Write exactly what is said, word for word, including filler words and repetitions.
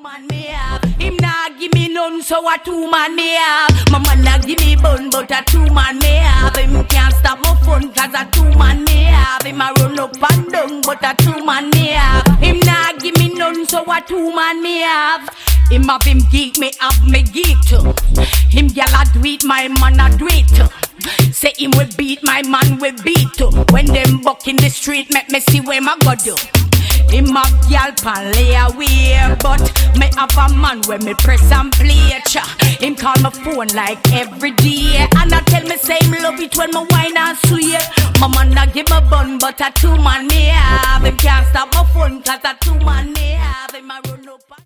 man me have. Him nah give me none, so a two man me have. My man nah give me bun, but a two man me have. Him can't stop my fun, cause a two man me have. Him a run up and down, but a two man me have. Him nah give me none, so a two man me have. Him have him geek, me have me geek too. Him gyal a do it, my man a do it too. Say him we beat, my man we beat too. When them buck in the street, make me see where my go do. Him have gyal pan lay away, but me have a man when me press and play. Cha. Him call my phone like every day, and I tell me say him love it when me wine and swear. My man a give me bun, but a two man me have. Him can't stop my phone, cause a two man me have. Him a run up.